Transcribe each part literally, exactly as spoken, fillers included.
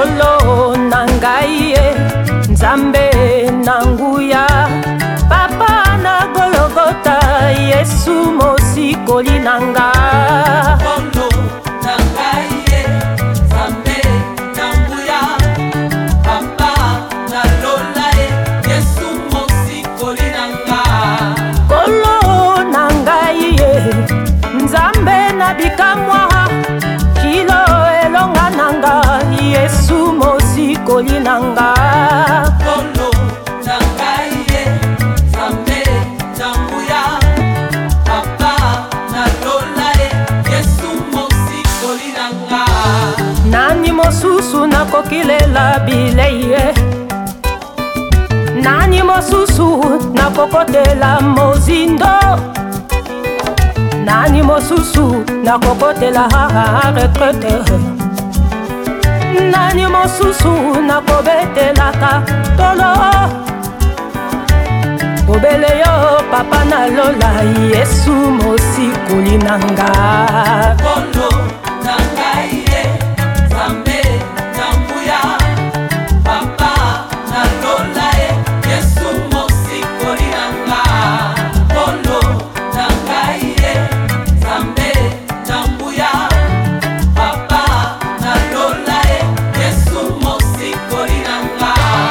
Kolo nangai Nzambe nanguya Papa na Golgota Yesu mosikoli nanga. Kolo nangai Nzambe nanguya Papa na lola Yesu mosikoli nanga. Kolo nangai Nzambe na bikamwa Kilo elonga nanga Yesu mosikoli nanga. Kolo nangai Nzambe nanguya Papa na lola Yesu mosikoli nanga. Nani mosusu na kokilela bileye, nani mosusu na kokotela mozindo, nani mosusu na kokotela retraite, nani mosusu na kobetelaka tolo. Obele yo papa na lola Yesu mosikoli nanga. Kolo nangai Nzambe nanguya Papa na lola Yesu mosikoli nanga. Kolo nangai Nzambe nanguya Papa na lola Yesu mosikoli nanga.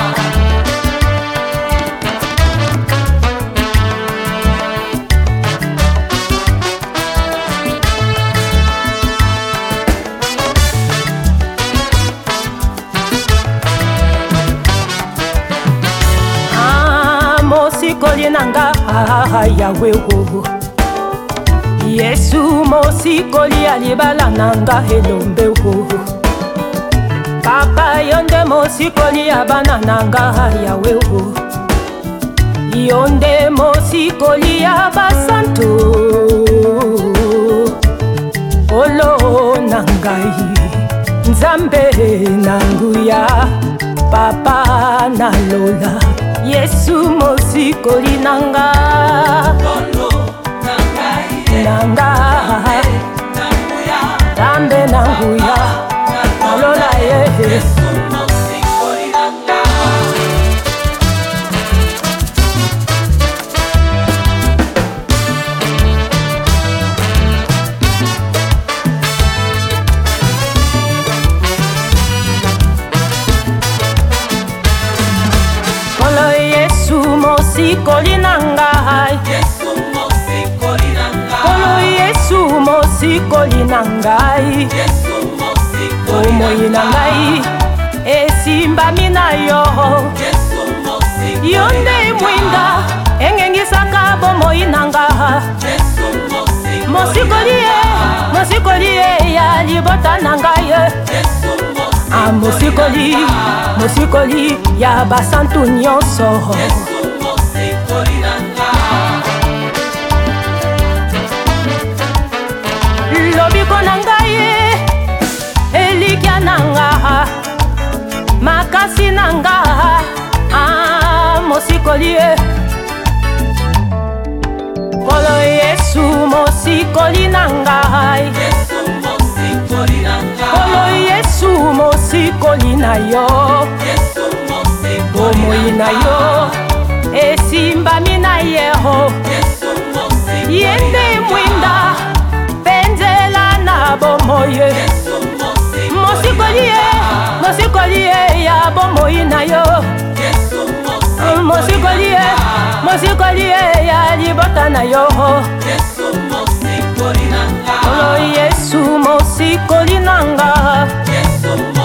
Mosikoli nanga Yawe wo Yesu mosikoli alibala nanga elombe wo. Papa yonde mosikoli abana nanga Yawe wo. Yonde mosikoli abasantu Olo nangai Nzambe nanguya Papa na lola Yesu mosikoli nanga. Kolo nangai Nanga nanguya Nzambe nanguya Lola ye Yesu mosikoli nanga. Kolo Yesu mosikoli nanga. Yesu mosikoli nanga. Kolo Yesu mosikoli nanga. Yesu mosikoli Omoi nangai esimbami na yo. Yesu mosikoli Yonde mwinda engengisaka bomoi nanga. Yesu mosikoli Mosikoli ye, mosikoli ye ya libota nanga ye. Yesu Ah, mosikoli, mosikoli ya basantu nyonso. Yesu mosikoli nanga. Lobiko nanga ye elikya nanga makasi nanga. Ah, mosikoli ye Kolo Yesu mosikoli nanga. Yesu mosikoli nanga. Kolo Yesu mosikoli na yo. Yesu mosikoli Omoi na yo esimbami na yeho. Yesu mosikoli Yende mwinda penzela na bomoye. Yesu mosikoli Mosikoli ye, mosikoli ye ya bomoi na yo. Yesu Mosikoli ye, mosikoli ye ya libota na yo. Yesu mosikoli nanga. Kolo Yesu mosikoli nanga. Yesu